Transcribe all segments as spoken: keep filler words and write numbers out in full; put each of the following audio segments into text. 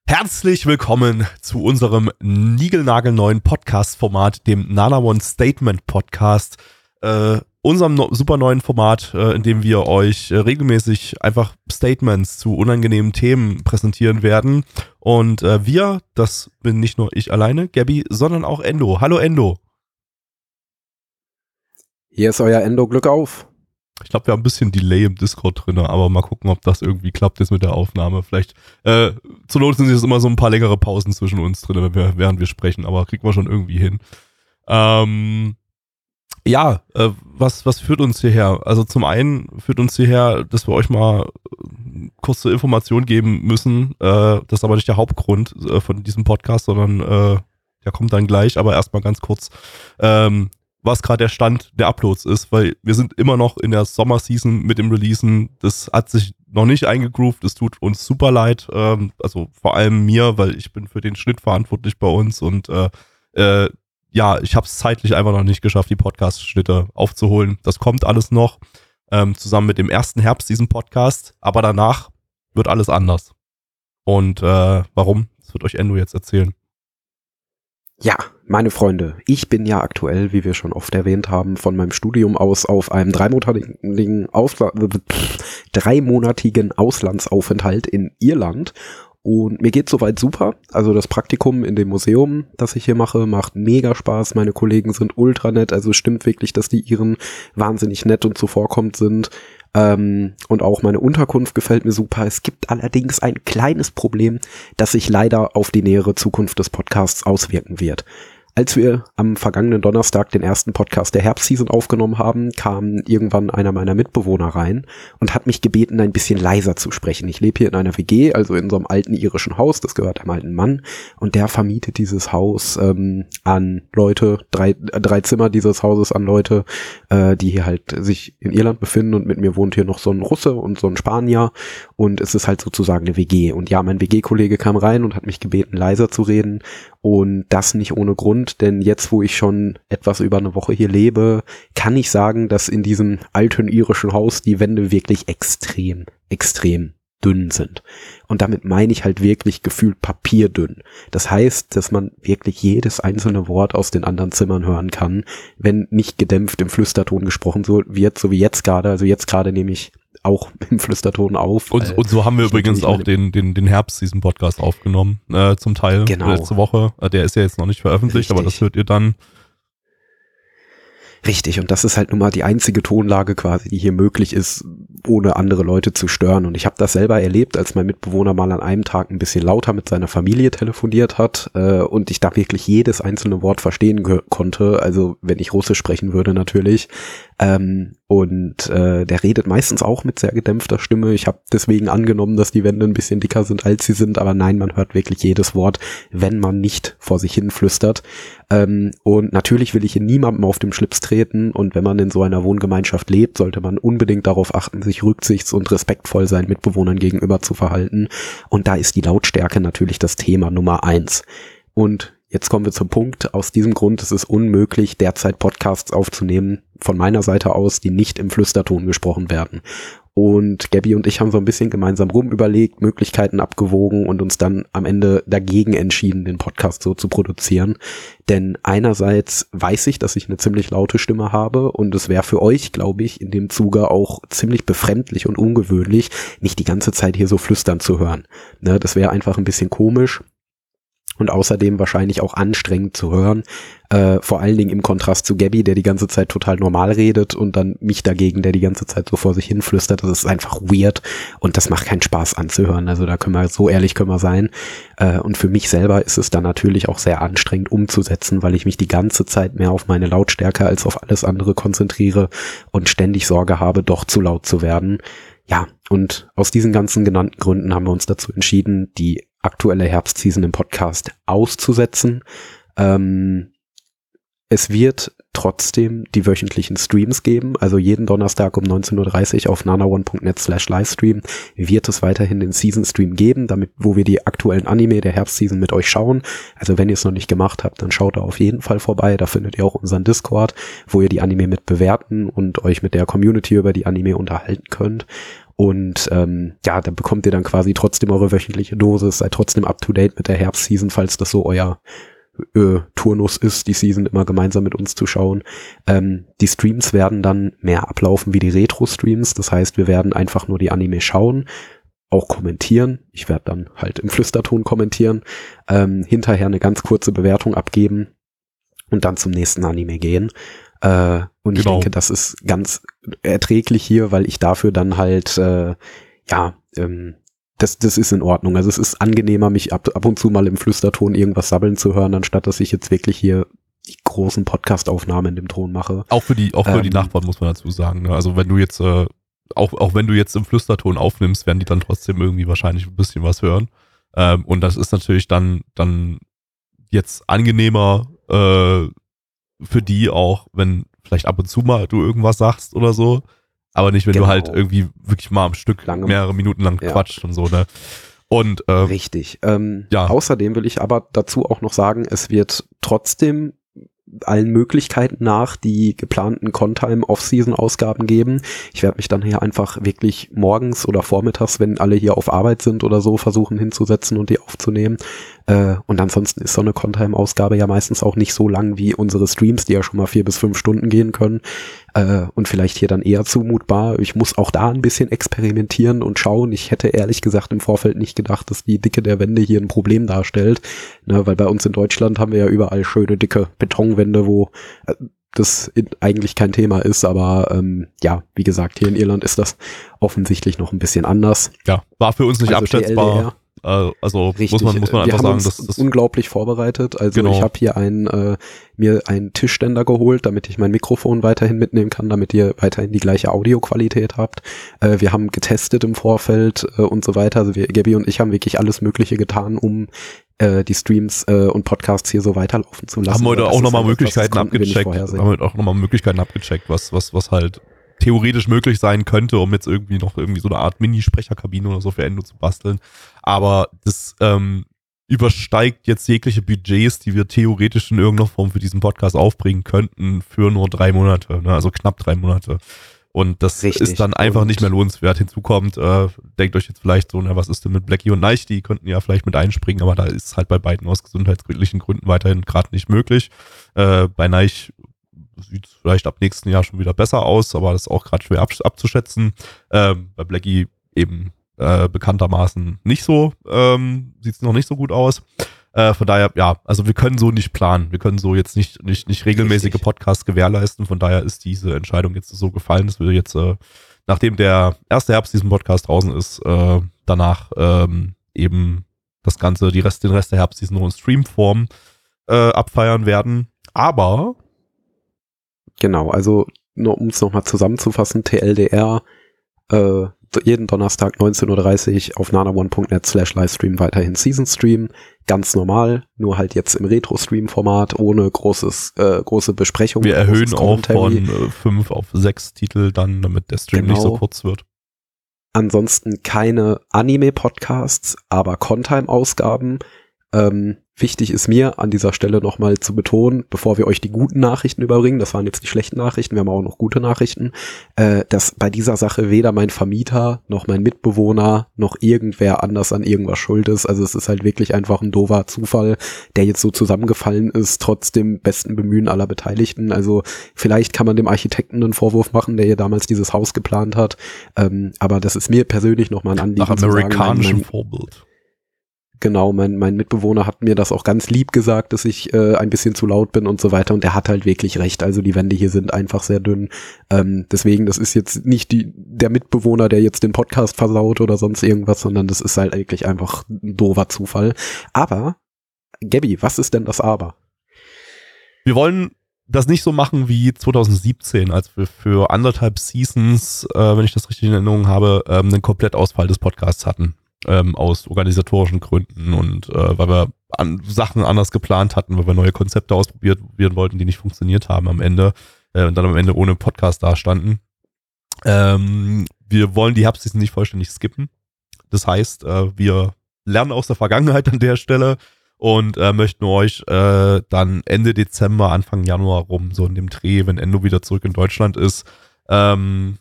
Herzlich willkommen zu unserem niegelnagelneuen Podcast-Format, dem Nana One Statement Podcast, äh, unserem no- super neuen Format, äh, in dem wir euch äh, regelmäßig einfach Statements zu unangenehmen Themen präsentieren werden. Und äh, wir, das bin nicht nur ich alleine, Gabby, sondern auch Endo. Hallo Endo. Hier ist euer Endo, Glück auf. Ich glaube, wir haben ein bisschen Delay im Discord drin, aber mal gucken, ob das irgendwie klappt jetzt mit der Aufnahme. Vielleicht, äh, zur Not sind jetzt immer so ein paar längere Pausen zwischen uns drin, wenn wir, während wir sprechen, aber kriegen wir schon irgendwie hin. Ähm, ja, äh, was, was führt uns hierher? Also zum einen führt uns hierher, dass wir euch mal kurze Informationen geben müssen. Äh, das ist aber nicht der Hauptgrund äh, von diesem Podcast, sondern äh, der kommt dann gleich, aber erstmal ganz kurz. Ähm, was gerade der Stand der Uploads ist, weil wir sind immer noch in der Sommerseason mit dem Releasen. Das hat sich noch nicht eingegroovt, es tut uns super leid, ähm, also vor allem mir, weil ich bin für den Schnitt verantwortlich bei uns und äh, äh, ja, ich habe es zeitlich einfach noch nicht geschafft, die Podcast-Schnitte aufzuholen. Das kommt alles noch, ähm, zusammen mit dem ersten Herbst-Season-Podcast, aber danach wird alles anders. Und äh, warum? Das wird euch Endo jetzt erzählen. Ja, meine Freunde, ich bin ja aktuell, wie wir schon oft erwähnt haben, von meinem Studium aus auf einem dreimonatigen, Ausla- dreimonatigen Auslandsaufenthalt in Irland. Und mir geht's soweit super. Also das Praktikum in dem Museum, das ich hier mache, macht mega Spaß. Meine Kollegen sind ultra nett. Also es stimmt wirklich, dass die Iren wahnsinnig nett und zuvorkommend sind. Ähm, und auch meine Unterkunft gefällt mir super. Es gibt allerdings ein kleines Problem, das sich leider auf die nähere Zukunft des Podcasts auswirken wird. Als wir am vergangenen Donnerstag den ersten Podcast der Herbstseason aufgenommen haben, kam irgendwann einer meiner Mitbewohner rein und hat mich gebeten, ein bisschen leiser zu sprechen. Ich lebe hier in einer W G, also in so einem alten irischen Haus, das gehört einem alten Mann, und der vermietet dieses Haus ähm, an Leute, drei, äh, drei Zimmer dieses Hauses an Leute, äh, die hier halt sich in Irland befinden, und mit mir wohnt hier noch so ein Russe und so ein Spanier, und es ist halt sozusagen eine W G. Und ja, mein W G-Kollege kam rein und hat mich gebeten, leiser zu reden, und das nicht ohne Grund, denn jetzt, wo ich schon etwas über eine Woche hier lebe, kann ich sagen, dass in diesem alten irischen Haus die Wände wirklich extrem, extrem dünn sind. Und damit meine ich halt wirklich gefühlt papierdünn. Das heißt, dass man wirklich jedes einzelne Wort aus den anderen Zimmern hören kann, wenn nicht gedämpft im Flüsterton gesprochen so wird, so wie jetzt gerade. Also jetzt gerade nehme ich auch im Flüsterton auf. Und, und so haben wir übrigens auch den, den, den Herbst-Season-Podcast aufgenommen, äh, zum Teil genau. letzte Woche. Der ist ja jetzt noch nicht veröffentlicht, Richtig. Aber das hört ihr dann. Richtig, und das ist halt nun mal die einzige Tonlage quasi, die hier möglich ist, ohne andere Leute zu stören. Und ich habe das selber erlebt, als mein Mitbewohner mal an einem Tag ein bisschen lauter mit seiner Familie telefoniert hat äh, und ich da wirklich jedes einzelne Wort verstehen ge- konnte, also wenn ich Russisch sprechen würde natürlich. Ähm, und äh, der redet meistens auch mit sehr gedämpfter Stimme. Ich habe deswegen angenommen, dass die Wände ein bisschen dicker sind, als sie sind, aber nein, man hört wirklich jedes Wort, wenn man nicht vor sich hin flüstert. Ähm, und natürlich will ich hier niemandem auf dem Schlips treten, und wenn man in so einer Wohngemeinschaft lebt, sollte man unbedingt darauf achten, sich rücksichts- und respektvoll seinen Mitbewohnern gegenüber zu verhalten. Und da ist die Lautstärke natürlich das Thema Nummer eins. Und jetzt kommen wir zum Punkt. Aus diesem Grund ist es unmöglich, derzeit Podcasts aufzunehmen, von meiner Seite aus, die nicht im Flüsterton gesprochen werden. Und Gabby und ich haben so ein bisschen gemeinsam rumüberlegt, Möglichkeiten abgewogen und uns dann am Ende dagegen entschieden, den Podcast so zu produzieren. Denn einerseits weiß ich, dass ich eine ziemlich laute Stimme habe, und es wäre für euch, glaube ich, in dem Zuge auch ziemlich befremdlich und ungewöhnlich, nicht die ganze Zeit hier so flüstern zu hören. Ne, das wäre einfach ein bisschen komisch. Und außerdem wahrscheinlich auch anstrengend zu hören, äh, vor allen Dingen im Kontrast zu Gabby, der die ganze Zeit total normal redet, und dann mich dagegen, der die ganze Zeit so vor sich hin flüstert. Das ist einfach weird und das macht keinen Spaß anzuhören. Also da können wir, so ehrlich können wir sein. Äh, und für mich selber ist es dann natürlich auch sehr anstrengend umzusetzen, weil ich mich die ganze Zeit mehr auf meine Lautstärke als auf alles andere konzentriere und ständig Sorge habe, doch zu laut zu werden. Ja, und aus diesen ganzen genannten Gründen haben wir uns dazu entschieden, die aktuelle Herbstseason im Podcast auszusetzen. Ähm, es wird trotzdem die wöchentlichen Streams geben, also jeden Donnerstag um neunzehn Uhr dreißig auf nanaone punkt net slash livestream wird es weiterhin den Season Stream geben, damit, wo wir die aktuellen Anime der Herbstseason mit euch schauen. Also wenn ihr es noch nicht gemacht habt, dann schaut da auf jeden Fall vorbei. Da findet ihr auch unseren Discord, wo ihr die Anime mit bewerten und euch mit der Community über die Anime unterhalten könnt. Und ähm, ja, da bekommt ihr dann quasi trotzdem eure wöchentliche Dosis, seid trotzdem up-to-date mit der Herbstseason, falls das so euer äh, Turnus ist, die Season immer gemeinsam mit uns zu schauen. Ähm, die Streams werden dann mehr ablaufen wie die Retro-Streams, das heißt, wir werden einfach nur die Anime schauen, auch kommentieren. Ich werde dann halt im Flüsterton kommentieren, ähm, hinterher eine ganz kurze Bewertung abgeben und dann zum nächsten Anime gehen. Äh, und genau. Ich denke, das ist ganz erträglich hier, weil ich dafür dann halt, äh, ja, ähm, das, das ist in Ordnung. Also es ist angenehmer, mich ab, ab und zu mal im Flüsterton irgendwas sabbeln zu hören, anstatt dass ich jetzt wirklich hier die großen Podcast-Aufnahmen in dem Ton mache. Auch für die, auch für ähm, die Nachbarn muss man dazu sagen. Ne? Also wenn du jetzt, äh, auch, auch wenn du jetzt im Flüsterton aufnimmst, werden die dann trotzdem irgendwie wahrscheinlich ein bisschen was hören. Ähm, und das ist natürlich dann, dann jetzt angenehmer, äh, für die auch, wenn vielleicht ab und zu mal du irgendwas sagst oder so, aber nicht, wenn genau. du halt irgendwie wirklich mal am Stück Lange, mehrere Minuten lang ja. quatscht und so, ne? Und, äh, Richtig. Ähm, ja. Außerdem will ich aber dazu auch noch sagen, es wird trotzdem allen Möglichkeiten nach die geplanten Contime-Off-Season-Ausgaben geben. Ich werde mich dann hier einfach wirklich morgens oder vormittags, wenn alle hier auf Arbeit sind oder so, versuchen hinzusetzen und die aufzunehmen. Äh, und ansonsten ist so eine Contime-Ausgabe ja meistens auch nicht so lang wie unsere Streams, die ja schon mal vier bis fünf Stunden gehen können. Äh, und vielleicht hier dann eher zumutbar. Ich muss auch da ein bisschen experimentieren und schauen. Ich hätte ehrlich gesagt im Vorfeld nicht gedacht, dass die Dicke der Wände hier ein Problem darstellt. Ne, weil bei uns in Deutschland haben wir ja überall schöne, dicke Betonwände, wo äh, das in, eigentlich kein Thema ist. Aber ähm, ja, wie gesagt, hier in Irland ist das offensichtlich noch ein bisschen anders. Ja, war für uns nicht also abschätzbar. Also Richtig. muss man, muss man wir einfach haben sagen, uns dass das unglaublich vorbereitet. Also genau. ich habe hier ein, äh, mir einen Tischständer geholt, damit ich mein Mikrofon weiterhin mitnehmen kann, damit ihr weiterhin die gleiche Audioqualität habt. Äh, wir haben getestet im Vorfeld äh, und so weiter. Also wir, Gabi und ich haben wirklich alles Mögliche getan, um äh, die Streams äh, und Podcasts hier so weiterlaufen zu lassen. Haben heute das auch nochmal halt Möglichkeiten abgecheckt. Haben heute auch nochmal Möglichkeiten abgecheckt, was, was, was halt theoretisch möglich sein könnte, um jetzt irgendwie noch irgendwie so eine Art Mini-Sprecherkabine oder so für Endo zu basteln. Aber das ähm, übersteigt jetzt jegliche Budgets, die wir theoretisch in irgendeiner Form für diesen Podcast aufbringen könnten, für nur drei Monate, ne? Also knapp drei Monate. Und das Richtig. Ist dann einfach und nicht mehr lohnenswert. Hinzu kommt, äh, denkt euch jetzt vielleicht so, na, was ist denn mit Blackie und Neich? Die könnten ja vielleicht mit einspringen, aber da ist halt bei beiden aus gesundheitlichen Gründen weiterhin gerade nicht möglich. Äh, bei Neich sieht es vielleicht ab nächsten Jahr schon wieder besser aus, aber das ist auch gerade schwer ab, abzuschätzen. Ähm, bei Blackie eben äh, bekanntermaßen nicht so, ähm, sieht es noch nicht so gut aus. Äh, von daher, ja, also wir können so nicht planen. Wir können so jetzt nicht, nicht, nicht regelmäßige Richtig. Podcasts gewährleisten. Von daher ist diese Entscheidung jetzt so gefallen, dass wir jetzt, äh, nachdem der erste Herbst diesen Podcast draußen ist, äh, danach ähm, eben das Ganze, die Rest, den Rest der Herbst nur in Streamform äh, abfeiern werden. Aber Genau, also nur um es nochmal zusammenzufassen, T L D R, äh, jeden Donnerstag neunzehn Uhr dreißig auf nanaone punkt net slash Livestream weiterhin Season Stream, ganz normal, nur halt jetzt im Retro-Stream-Format, ohne großes, äh, große Besprechung. Wir erhöhen auch von äh, fünf auf sechs Titel dann, damit der Stream genau. nicht so kurz wird. Ansonsten keine Anime-Podcasts, aber Contime-Ausgaben. Ähm, wichtig ist mir an dieser Stelle nochmal zu betonen, bevor wir euch die guten Nachrichten überbringen, das waren jetzt die schlechten Nachrichten, wir haben auch noch gute Nachrichten, äh, dass bei dieser Sache weder mein Vermieter noch mein Mitbewohner noch irgendwer anders an irgendwas schuld ist. Also es ist halt wirklich einfach ein doofer Zufall, der jetzt so zusammengefallen ist, trotz dem besten Bemühen aller Beteiligten. Also vielleicht kann man dem Architekten einen Vorwurf machen, der hier damals dieses Haus geplant hat, ähm, aber das ist mir persönlich nochmal ein Anliegen. Nach amerikanischem Vorbild. Genau, mein, mein Mitbewohner hat mir das auch ganz lieb gesagt, dass ich äh, ein bisschen zu laut bin und so weiter, und der hat halt wirklich recht, also die Wände hier sind einfach sehr dünn, ähm, deswegen, das ist jetzt nicht die der Mitbewohner, der jetzt den Podcast versaut oder sonst irgendwas, sondern das ist halt eigentlich einfach ein doofer Zufall. Aber, Gabi, was ist denn das Aber? Wir wollen das nicht so machen wie zwanzig siebzehn, als wir für anderthalb Seasons, äh, wenn ich das richtig in Erinnerung habe, ähm, einen Komplettausfall des Podcasts hatten. Ähm, aus organisatorischen Gründen und äh, weil wir an Sachen anders geplant hatten, weil wir neue Konzepte ausprobieren wollten, die nicht funktioniert haben am Ende äh, und dann am Ende ohne Podcast dastanden. Ähm, wir wollen die Herbstseason nicht vollständig skippen. Das heißt, äh, wir lernen aus der Vergangenheit an der Stelle und äh, möchten euch äh, dann Ende Dezember, Anfang Januar rum, so in dem Dreh, wenn Endo wieder zurück in Deutschland ist, ähm,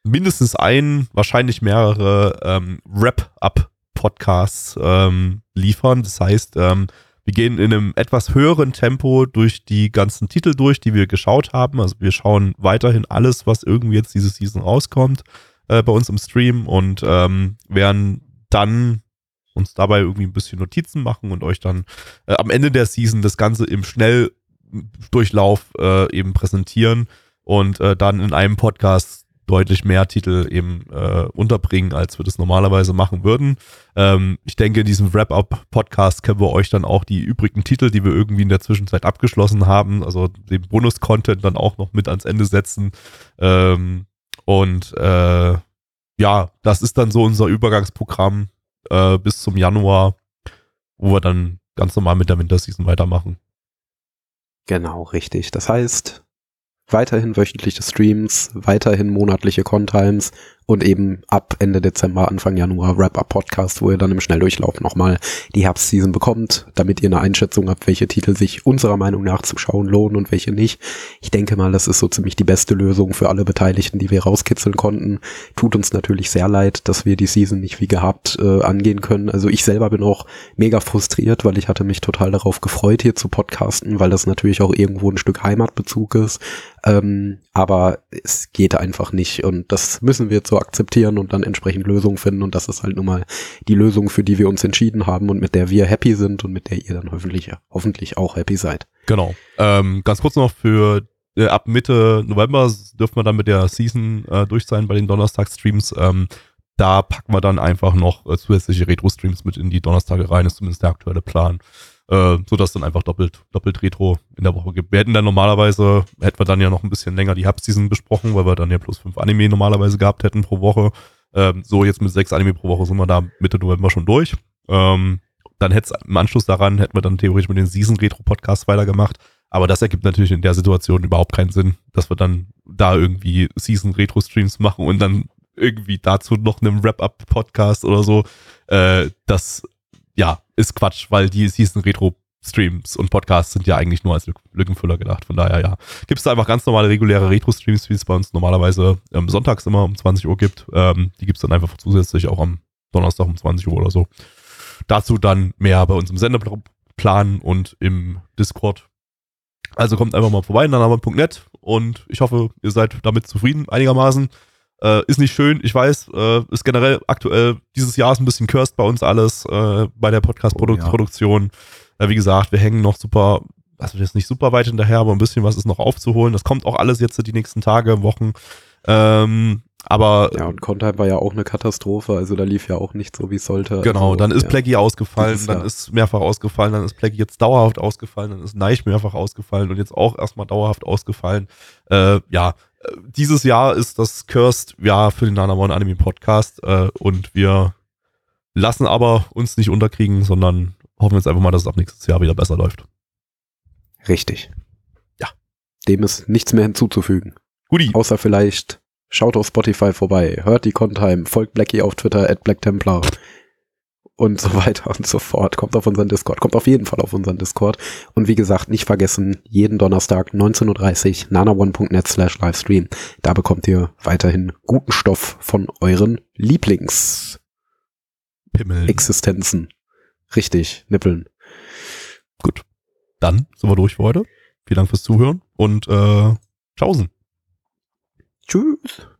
mindestens ein, wahrscheinlich mehrere ähm, Wrap-Up-Podcasts ähm, liefern. Das heißt, ähm, wir gehen in einem etwas höheren Tempo durch die ganzen Titel durch, die wir geschaut haben. Also wir schauen weiterhin alles, was irgendwie jetzt diese Season rauskommt, äh, bei uns im Stream und ähm, werden dann uns dabei irgendwie ein bisschen Notizen machen und euch dann äh, am Ende der Season das Ganze im Schnelldurchlauf äh, eben präsentieren und äh, dann in einem Podcast deutlich mehr Titel eben äh, unterbringen, als wir das normalerweise machen würden. Ähm, ich denke, in diesem Wrap-Up-Podcast können wir euch dann auch die übrigen Titel, die wir irgendwie in der Zwischenzeit abgeschlossen haben, also den Bonus-Content dann auch noch mit ans Ende setzen. Ähm, und äh, ja, das ist dann so unser Übergangsprogramm äh, bis zum Januar, wo wir dann ganz normal mit der Winterseason weitermachen. Genau, richtig. Das heißt, weiterhin wöchentliche Streams, weiterhin monatliche Contimes und eben ab Ende Dezember, Anfang Januar Wrap-Up-Podcast, wo ihr dann im Schnelldurchlauf nochmal die Herbstseason bekommt, damit ihr eine Einschätzung habt, welche Titel sich unserer Meinung nach zu schauen lohnen und welche nicht. Ich denke mal, das ist so ziemlich die beste Lösung für alle Beteiligten, die wir rauskitzeln konnten. Tut uns natürlich sehr leid, dass wir die Season nicht wie gehabt äh, angehen können. Also ich selber bin auch mega frustriert, weil ich hatte mich total darauf gefreut, hier zu podcasten, weil das natürlich auch irgendwo ein Stück Heimatbezug ist. Ähm, aber es geht einfach nicht und das müssen wir jetzt so akzeptieren und dann entsprechend Lösungen finden und das ist halt nun mal die Lösung, für die wir uns entschieden haben und mit der wir happy sind und mit der ihr dann hoffentlich, hoffentlich auch happy seid. Genau. Ähm, ganz kurz noch für äh, ab Mitte November dürfen wir dann mit der Season äh, durch sein bei den Donnerstag-Streams. Ähm, da packen wir dann einfach noch äh, zusätzliche Retro-Streams mit in die Donnerstage rein, ist zumindest der aktuelle Plan. Äh, sodass dann einfach doppelt, doppelt Retro in der Woche gibt. Wir hätten dann normalerweise, hätten wir dann ja noch ein bisschen länger die Herbstseason besprochen, weil wir dann ja plus fünf Anime normalerweise gehabt hätten pro Woche. Ähm, so jetzt mit sechs Anime pro Woche sind wir da Mitte November schon durch. Ähm, dann hätte es im Anschluss daran, hätten wir dann theoretisch mit den Season-Retro-Podcasts weitergemacht. Aber das ergibt natürlich in der Situation überhaupt keinen Sinn, dass wir dann da irgendwie Season-Retro-Streams machen und dann irgendwie dazu noch einen Wrap-Up-Podcast oder so. Äh, das ja, ist Quatsch, weil die Season-Retro-Streams und Podcasts sind ja eigentlich nur als Lück- Lückenfüller gedacht. Von daher, ja, gibt es da einfach ganz normale, reguläre Retro-Streams, wie es bei uns normalerweise ähm, sonntags immer um zwanzig Uhr gibt. Ähm, die gibt es dann einfach zusätzlich auch am Donnerstag um zwanzig Uhr oder so. Dazu dann mehr bei uns im Sendeplan und im Discord. Also kommt einfach mal vorbei in nanaman punkt net und ich hoffe, ihr seid damit zufrieden einigermaßen. Äh, ist nicht schön, ich weiß, äh, ist generell aktuell, dieses Jahr ist ein bisschen cursed bei uns alles, äh, bei der Podcast-Produktion. Oh, ja. äh, wie gesagt, wir hängen noch super, also jetzt nicht super weit hinterher, aber ein bisschen was ist noch aufzuholen. Das kommt auch alles jetzt die nächsten Tage, Wochen. Ähm, aber ja, und Contime war ja auch eine Katastrophe, also da lief ja auch nicht so, wie es sollte. Genau, also, dann ist ja, Plaggy ausgefallen, dann Jahr. ist mehrfach ausgefallen, dann ist Plaggy jetzt dauerhaft ausgefallen, dann ist Neich mehrfach ausgefallen und jetzt auch erstmal dauerhaft ausgefallen. Äh, ja, dieses Jahr ist das Cursed Jahr für den Nanamon Anime Podcast äh, und wir lassen aber uns nicht unterkriegen, sondern hoffen jetzt einfach mal, dass es ab nächstes Jahr wieder besser läuft. Richtig. Ja. Dem ist nichts mehr hinzuzufügen. Guti. Außer vielleicht schaut auf Spotify vorbei, hört die Contime, folgt Blackie auf Twitter at blacktemplar und so weiter und so fort. Kommt auf unseren Discord, kommt auf jeden Fall auf unseren Discord. Und wie gesagt, nicht vergessen, jeden Donnerstag neunzehn Uhr dreißig nanaone punkt net slash livestream. Da bekommt ihr weiterhin guten Stoff von euren Lieblings Pimmeln. Existenzen. Richtig, nippeln. Gut. Dann sind wir durch für heute. Vielen Dank fürs Zuhören und äh, tschaußen. Tschüss.